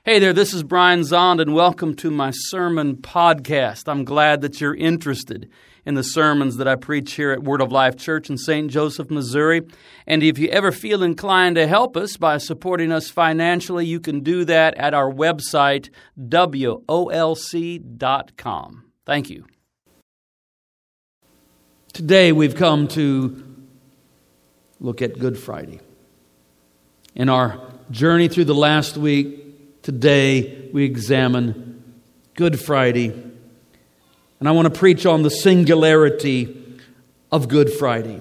Hey there, this is Brian Zond, and welcome to my sermon podcast. I'm glad that you're interested in the sermons that I preach here at Word of Life Church in St. Joseph, Missouri. And if you ever feel inclined to help us by supporting us financially, you can do that at our website, wolc.com. Thank you. Today we've come to look at Good Friday. In our journey through the last week, today we examine Good Friday, and I want to preach on the singularity of Good Friday.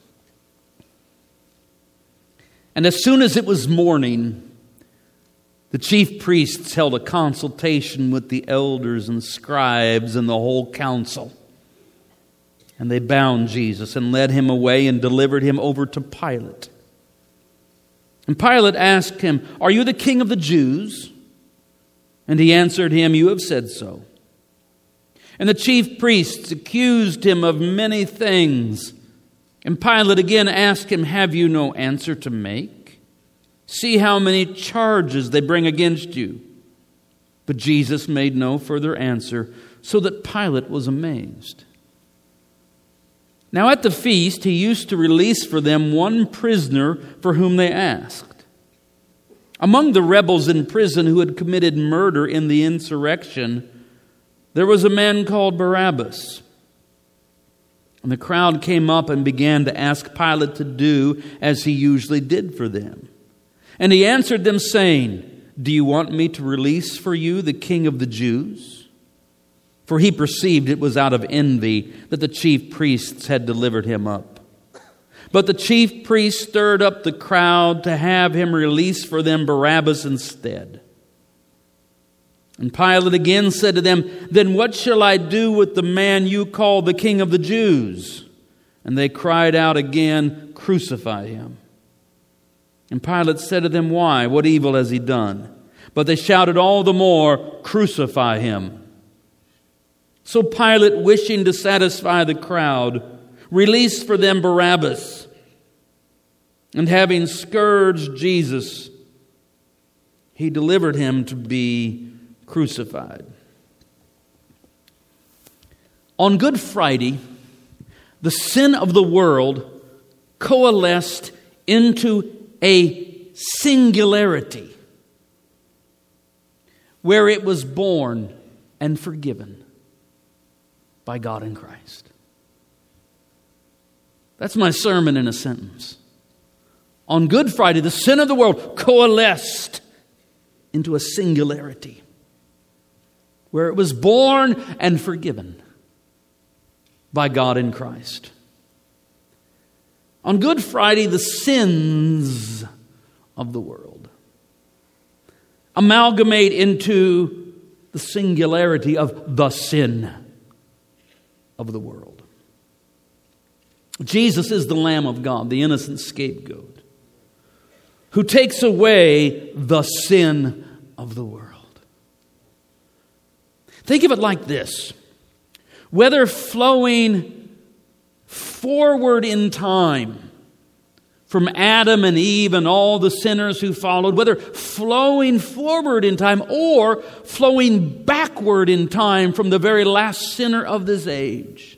And as soon as it was morning, the chief priests held a consultation with the elders and scribes and the whole council. And they bound Jesus and led him away and delivered him over to Pilate. And Pilate asked him, "Are you the king of the Jews?" And he answered him, "You have said so." And the chief priests accused him of many things. And Pilate again asked him, "Have you no answer to make? See how many charges they bring against you." But Jesus made no further answer, so that Pilate was amazed. Now at the feast, he used to release for them one prisoner for whom they asked. Among the rebels in prison who had committed murder in the insurrection, there was a man called Barabbas. And the crowd came up and began to ask Pilate to do as he usually did for them. And he answered them, saying, "Do you want me to release for you the king of the Jews?" For he perceived it was out of envy that the chief priests had delivered him up. But the chief priests stirred up the crowd to have him release for them Barabbas instead. And Pilate again said to them, "Then what shall I do with the man you call the king of the Jews?" And they cried out again, "Crucify him." And Pilate said to them, "Why? What evil has he done?" But they shouted all the more, "Crucify him." So Pilate, wishing to satisfy the crowd, released for them Barabbas. And having scourged Jesus, he delivered him to be crucified. On Good Friday, the sin of the world coalesced into a singularity where it was born and forgiven by God in Christ. That's my sermon in a sentence. On Good Friday, the sin of the world coalesced into a singularity where it was born and forgiven by God in Christ. On Good Friday, the sins of the world amalgamate into the singularity of the sin of the world. Jesus is the Lamb of God, the innocent scapegoat, who takes away the sin of the world. Think of it like this. Whether flowing forward in time from Adam and Eve and all the sinners who followed, whether flowing forward in time or flowing backward in time from the very last sinner of this age,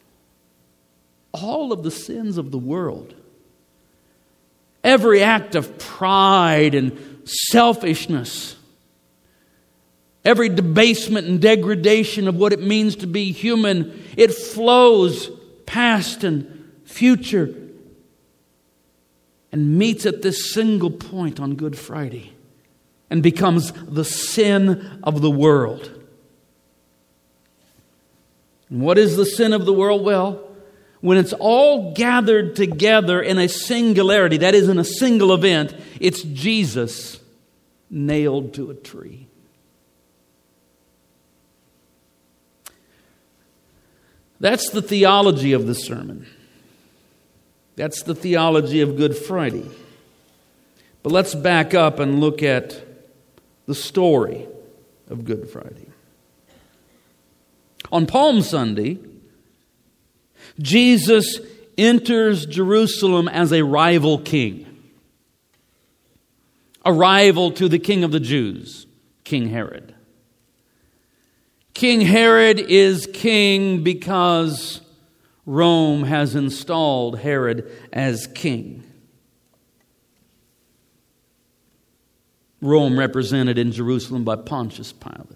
all of the sins of the world, every act of pride and selfishness, every debasement and degradation of what it means to be human, it flows past and future and meets at this single point on Good Friday and becomes the sin of the world. And what is the sin of the world? Well, when it's all gathered together in a singularity, that is, in a single event, it's Jesus nailed to a tree. That's the theology of the sermon. That's the theology of Good Friday. But let's back up and look at the story of Good Friday. On Palm Sunday, Jesus enters Jerusalem as a rival king. A rival to the King of the Jews, King Herod. King Herod is king because Rome has installed Herod as king. Rome represented in Jerusalem by Pontius Pilate.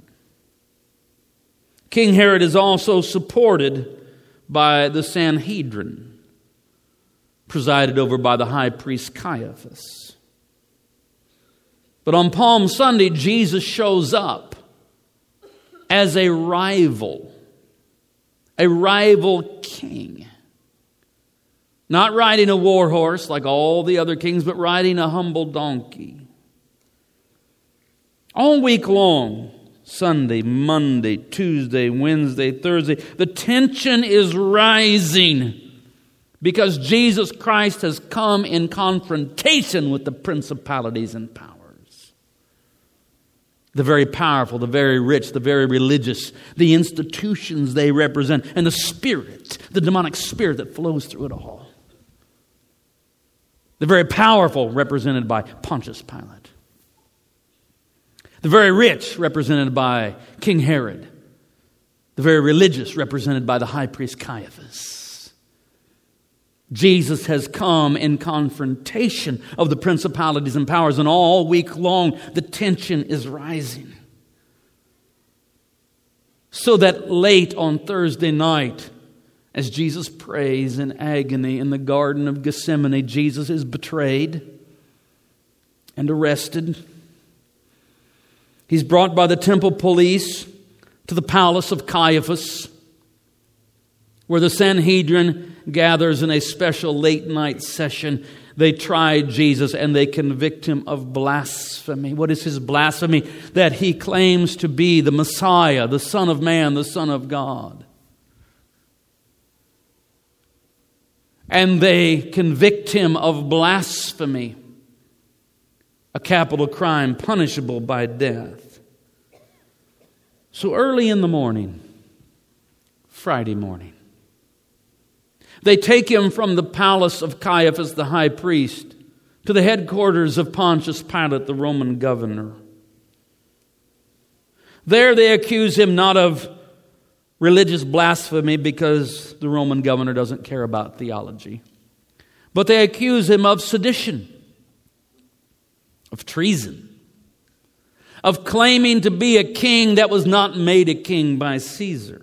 King Herod is also supported by the Sanhedrin, presided over by the high priest Caiaphas. But on Palm Sunday, Jesus shows up as a rival king. Not riding a war horse like all the other kings, but riding a humble donkey. All week long, Sunday, Monday, Tuesday, Wednesday, Thursday, the tension is rising because Jesus Christ has come in confrontation with the principalities and powers. The very powerful, the very rich, the very religious, the institutions they represent, and the spirit, the demonic spirit that flows through it all. The very powerful, represented by Pontius Pilate. The very rich, represented by King Herod. The very religious, represented by the high priest Caiaphas. Jesus has come in confrontation of the principalities and powers, and all week long the tension is rising. So that late on Thursday night, as Jesus prays in agony in the Garden of Gethsemane, Jesus is betrayed and arrested. He's brought by the temple police to the palace of Caiaphas, where the Sanhedrin gathers in a special late night session. They try Jesus and they convict him of blasphemy. What is his blasphemy? That he claims to be the Messiah, the Son of Man, the Son of God. And they convict him of blasphemy, a capital crime punishable by death. So early in the morning, Friday morning, they take him from the palace of Caiaphas the high priest to the headquarters of Pontius Pilate, the Roman governor. There they accuse him not of religious blasphemy, because the Roman governor doesn't care about theology, but they accuse him of sedition, of treason, of claiming to be a king that was not made a king by Caesar.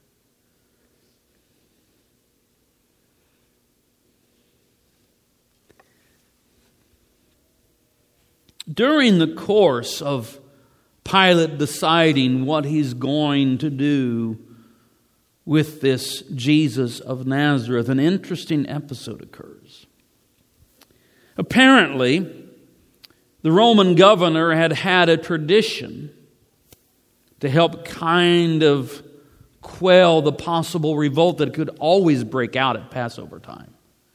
During the course of Pilate deciding what he's going to do with this Jesus of Nazareth, an interesting episode occurs. Apparently, the Roman governor had a tradition to help kind of quell the possible revolt that could always break out at Passover time.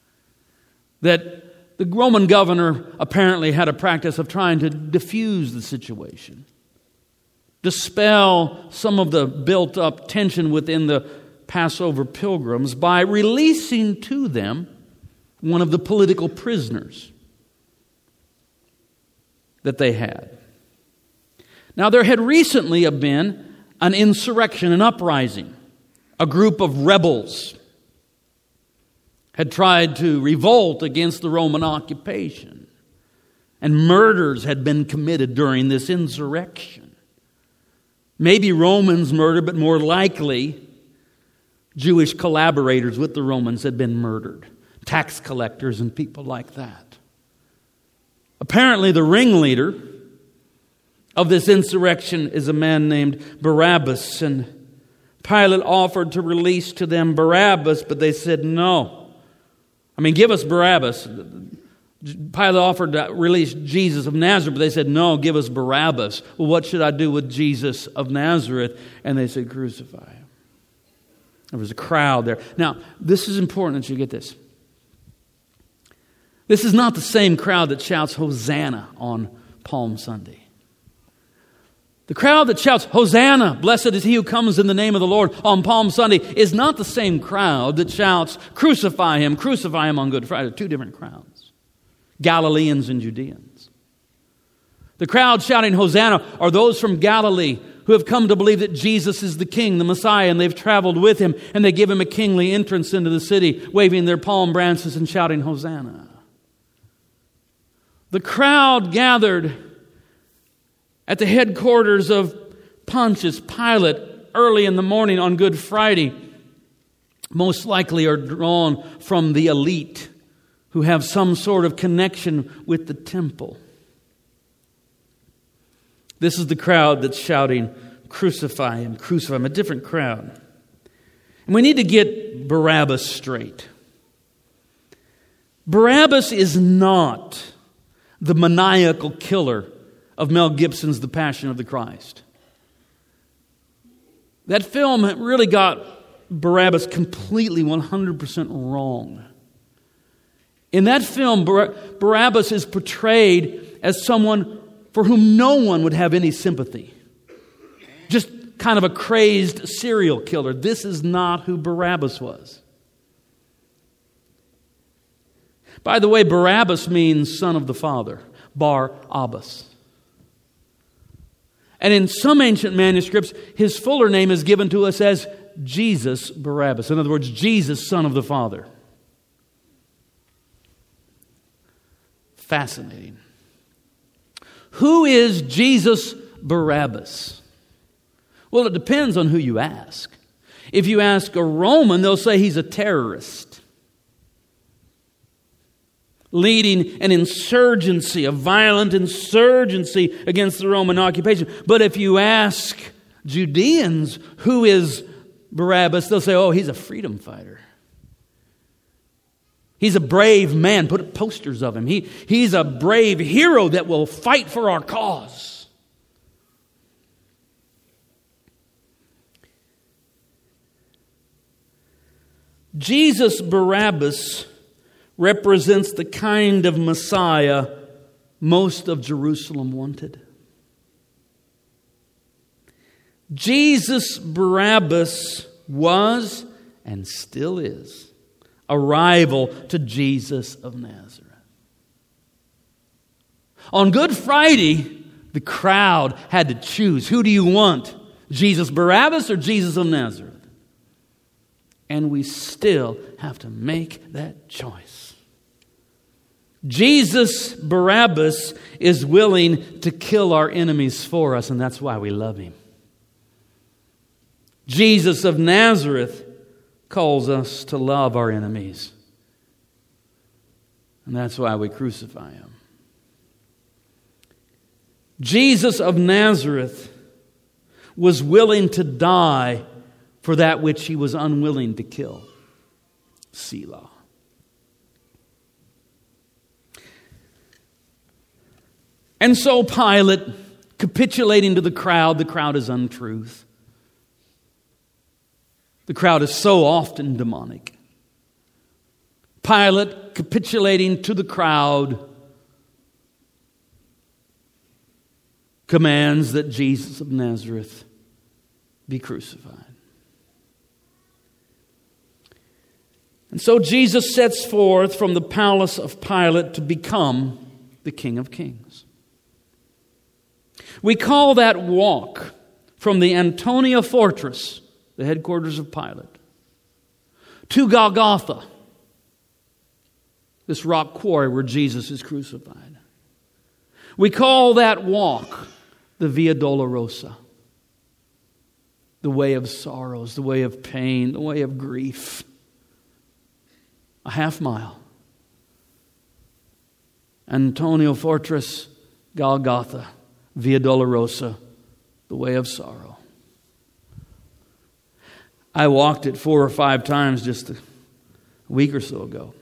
That the Roman governor apparently had a practice of trying to diffuse the situation, dispel some of the built-up tension within the Passover pilgrims by releasing to them one of the political prisoners that they had. Now, there had recently been an insurrection, an uprising. A group of rebels had tried to revolt against the Roman occupation, and murders had been committed during this insurrection. Maybe Romans murdered, but more likely Jewish collaborators with the Romans had been murdered. Tax collectors and people like that. Apparently the ringleader of this insurrection is a man named Barabbas, and Pilate offered to release to them Barabbas, but they said no. Give us Barabbas. Pilate offered to release Jesus of Nazareth, but they said, no, give us Barabbas. Well, what should I do with Jesus of Nazareth? And they said, crucify him. There was a crowd there. Now, this is important that you get this. This is not the same crowd that shouts Hosanna on Palm Sunday. The crowd that shouts, Hosanna, blessed is he who comes in the name of the Lord on Palm Sunday, is not the same crowd that shouts, crucify him on Good Friday. Two different crowds. Galileans and Judeans. The crowd shouting Hosanna are those from Galilee who have come to believe that Jesus is the King, the Messiah, and they've traveled with Him, and they give Him a kingly entrance into the city, waving their palm branches and shouting Hosanna. The crowd gathered at the headquarters of Pontius Pilate early in the morning on Good Friday most likely are drawn from the elite who have some sort of connection with the temple. This is the crowd that's shouting, "Crucify Him, crucify Him," a different crowd. And we need to get Barabbas straight. Barabbas is not the maniacal killer of Mel Gibson's The Passion of the Christ. That film really got Barabbas completely 100% wrong. In that film, Barabbas is portrayed as someone for whom no one would have any sympathy. Just kind of a crazed serial killer. This is not who Barabbas was. By the way, Barabbas means son of the father. Bar Abbas. And in some ancient manuscripts, his fuller name is given to us as Jesus Barabbas. In other words, Jesus, son of the Father. Fascinating. Who is Jesus Barabbas? Well, it depends on who you ask. If you ask a Roman, they'll say he's a terrorist, leading an insurgency, a violent insurgency against the Roman occupation. But if you ask Judeans, who is Barabbas, they'll say, oh, he's a freedom fighter. He's a brave man. Put posters of him. He's a brave hero that will fight for our cause. Jesus Barabbas represents the kind of Messiah most of Jerusalem wanted. Jesus Barabbas was and still is a rival to Jesus of Nazareth. On Good Friday, the crowd had to choose. Who do you want? Jesus Barabbas or Jesus of Nazareth? And we still have to make that choice. Jesus Barabbas is willing to kill our enemies for us, and that's why we love Him. Jesus of Nazareth calls us to love our enemies, and that's why we crucify Him. Jesus of Nazareth was willing to die for that which He was unwilling to kill. Selah. And so Pilate, capitulating to the crowd is untruth. The crowd is so often demonic. Pilate, capitulating to the crowd, commands that Jesus of Nazareth be crucified. And so Jesus sets forth from the palace of Pilate to become the King of Kings. We call that walk from the Antonia Fortress, the headquarters of Pilate, to Golgotha, this rock quarry where Jesus is crucified. We call that walk the Via Dolorosa, the way of sorrows, the way of pain, the way of grief. A half mile. Antonia Fortress, Golgotha, Via Dolorosa, the way of sorrow. I walked it 4 or 5 times just a week or so ago.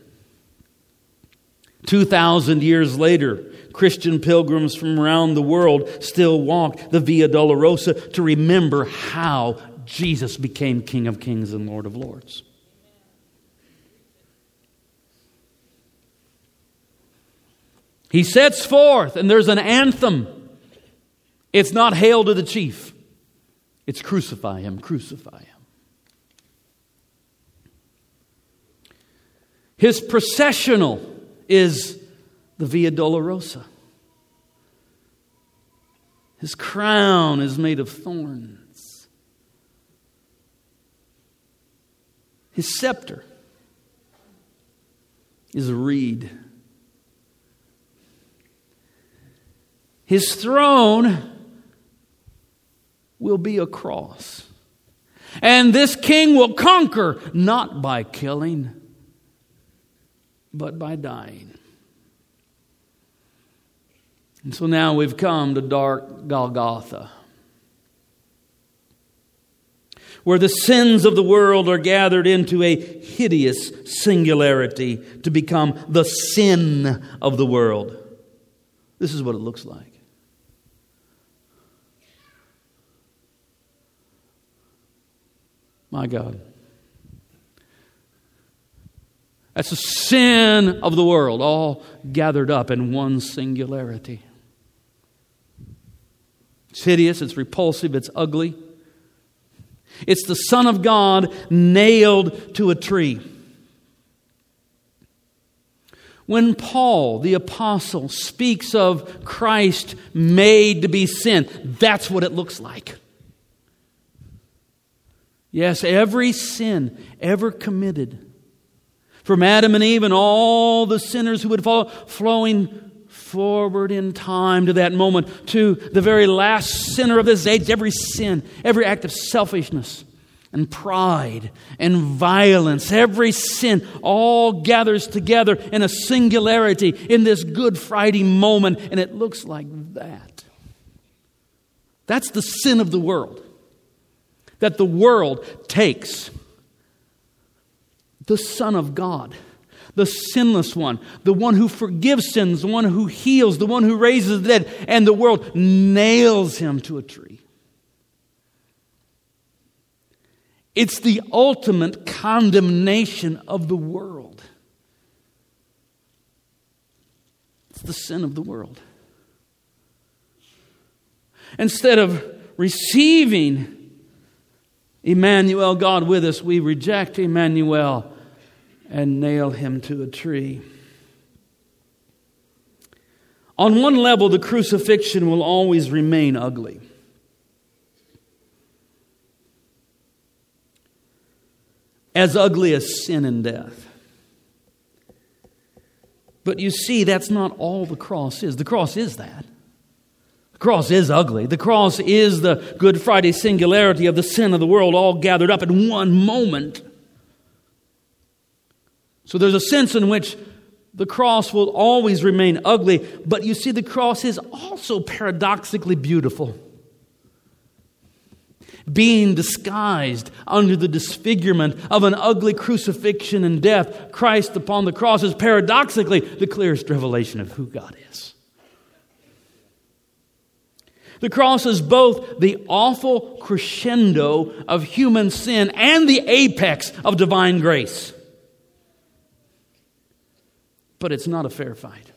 2,000 years later, Christian pilgrims from around the world still walk the Via Dolorosa to remember how Jesus became King of Kings and Lord of Lords. He sets forth, and there's an anthem. It's not Hail to the Chief. It's crucify Him, crucify Him. His processional is the Via Dolorosa. His crown is made of thorns. His scepter is a reed. His throne will be a cross. And this king will conquer not by killing, but by dying. And so now we've come to dark Golgotha, where the sins of the world are gathered into a hideous singularity to become the sin of the world. This is what it looks like. My God. That's the sin of the world, all gathered up in one singularity. It's hideous, it's repulsive, it's ugly. It's the Son of God nailed to a tree. When Paul, the apostle, speaks of Christ made to be sin, that's what it looks like. Yes, every sin ever committed, from Adam and Eve and all the sinners who would follow, flowing forward in time to that moment, to the very last sinner of this age, every sin, every act of selfishness and pride and violence, every sin all gathers together in a singularity in this Good Friday moment, and it looks like that. That's the sin of the world. That the world takes the Son of God, the sinless one, the one who forgives sins, the one who heals, the one who raises the dead, and the world nails him to a tree. It's the ultimate condemnation of the world. It's the sin of the world. Instead of receiving Emmanuel, God with us, we reject Emmanuel and nail him to a tree. On one level, the crucifixion will always remain ugly. As ugly as sin and death. But you see, that's not all the cross is. The cross is that. The cross is ugly. The cross is the Good Friday singularity of the sin of the world all gathered up in one moment. So there's a sense in which the cross will always remain ugly, but you see the cross is also paradoxically beautiful. Being disguised under the disfigurement of an ugly crucifixion and death, Christ upon the cross is paradoxically the clearest revelation of who God is. The cross is both the awful crescendo of human sin and the apex of divine grace. But it's not a fair fight.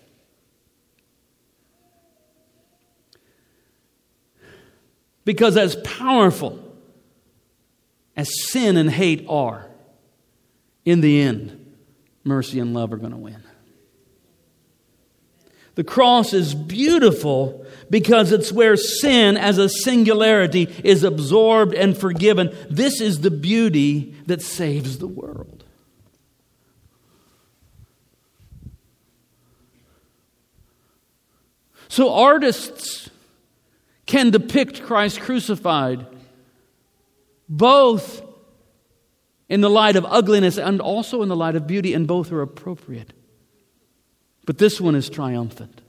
Because as powerful as sin and hate are, in the end, mercy and love are going to win. The cross is beautiful because it's where sin as a singularity is absorbed and forgiven. This is the beauty that saves the world. So artists can depict Christ crucified both in the light of ugliness and also in the light of beauty, and both are appropriate. But this one is triumphant.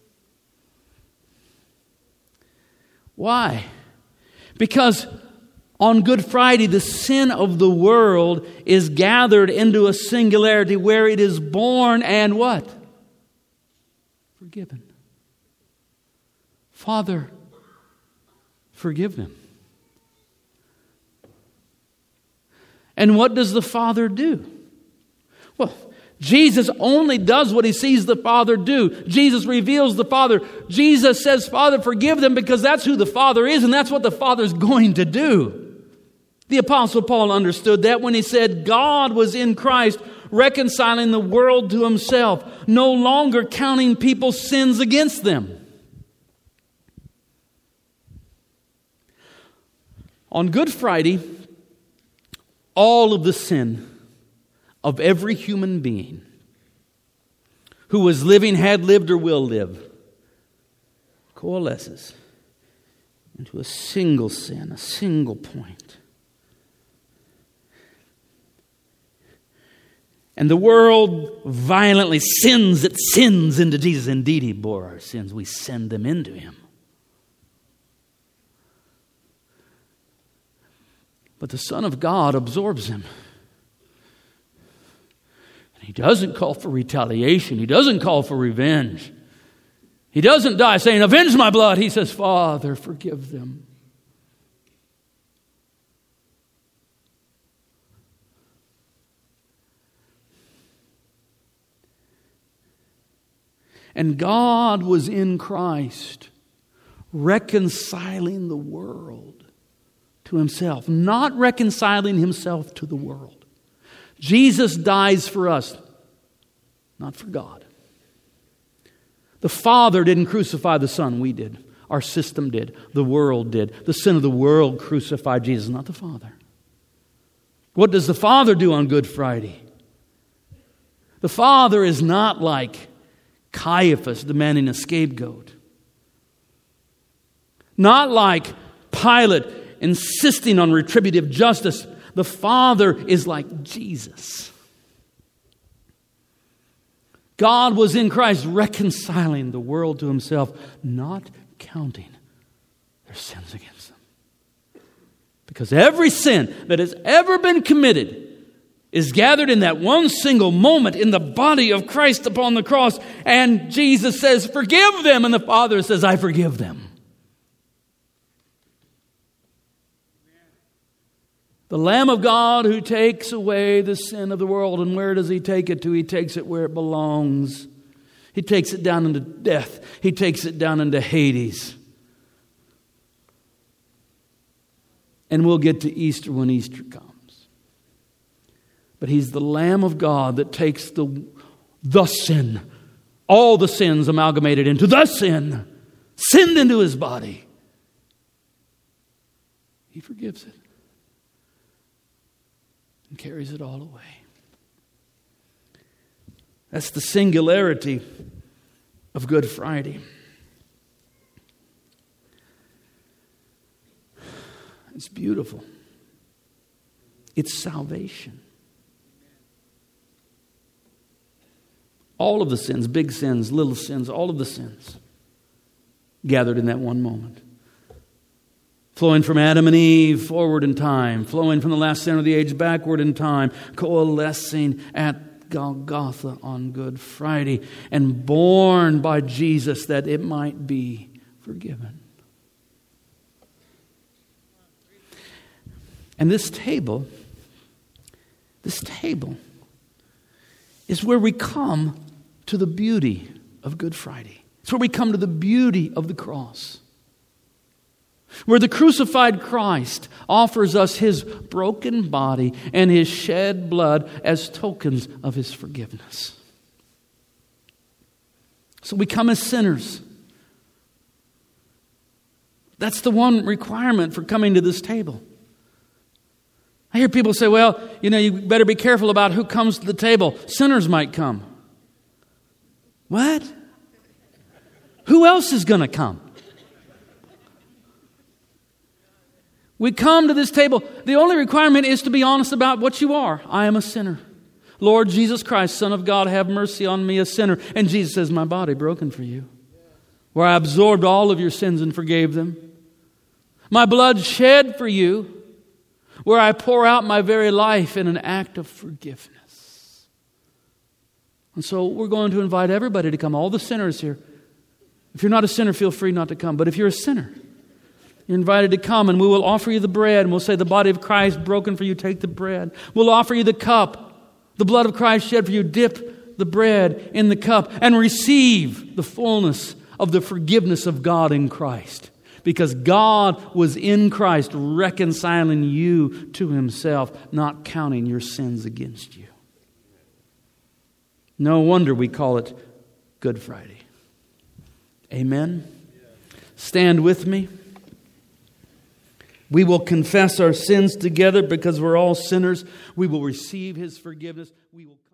Why? Because on Good Friday, the sin of the world is gathered into a singularity where it is born and what? Forgiven. Father, forgive them. And what does the Father do? Well, Jesus only does what he sees the Father do. Jesus reveals the Father. Jesus says, Father, forgive them, because that's who the Father is, and that's what the Father's going to do. The Apostle Paul understood that when he said God was in Christ reconciling the world to himself, no longer counting people's sins against them. On Good Friday, all of the sin of every human being who was living, had lived, or will live coalesces into a single sin, a single point. And the world violently sins into Jesus. Indeed, He bore our sins. We send them into Him. But the Son of God absorbs Him. And He doesn't call for retaliation. He doesn't call for revenge. He doesn't die saying, "Avenge my blood." He says, "Father, forgive them." And God was in Christ, reconciling the world to Himself, not reconciling Himself to the world. Jesus dies for us, not for God. The Father didn't crucify the Son, we did. Our system did. The world did. The sin of the world crucified Jesus, not the Father. What does the Father do on Good Friday? The Father is not like Caiaphas demanding a scapegoat. Not like Pilate insisting on retributive justice. The Father is like Jesus. God was in Christ reconciling the world to Himself, not counting their sins against them. Because every sin that has ever been committed is gathered in that one single moment in the body of Christ upon the cross. And Jesus says, "Forgive them." And the Father says, "I forgive them." The Lamb of God who takes away the sin of the world. And where does He take it to? He takes it where it belongs. He takes it down into death. He takes it down into Hades. And we'll get to Easter when Easter comes. But He's the Lamb of God that takes the sin, all the sins amalgamated into the sin, sinned into His body. He forgives it and carries it all away. That's the singularity of Good Friday. It's beautiful. It's salvation. All of the sins, big sins, little sins, all of the sins gathered in that one moment. Flowing from Adam and Eve forward in time, flowing from the last sin of the age backward in time, coalescing at Golgotha on Good Friday, and born by Jesus that it might be forgiven. And this table is where we come to the beauty of Good Friday. It's where we come to the beauty of the cross. Where the crucified Christ offers us His broken body and His shed blood as tokens of His forgiveness. So we come as sinners. That's the one requirement for coming to this table. I hear people say, "Well, you better be careful about who comes to the table. Sinners might come." What? Who else is going to come? We come to this table. The only requirement is to be honest about what you are. I am a sinner. Lord Jesus Christ, Son of God, have mercy on me, a sinner. And Jesus says, "My body broken for you, where I absorbed all of your sins and forgave them. My blood shed for you, where I pour out my very life in an act of forgiveness." And so we're going to invite everybody to come, all the sinners here. If you're not a sinner, feel free not to come. But if you're a sinner, you're invited to come, and we will offer you the bread, and we'll say, "The body of Christ broken for you, take the bread." We'll offer you the cup, the blood of Christ shed for you. Dip the bread in the cup and receive the fullness of the forgiveness of God in Christ. Because God was in Christ reconciling you to Himself, not counting your sins against you. No wonder we call it Good Friday. Amen? Stand with me. We will confess our sins together because we're all sinners. We will receive His forgiveness. We will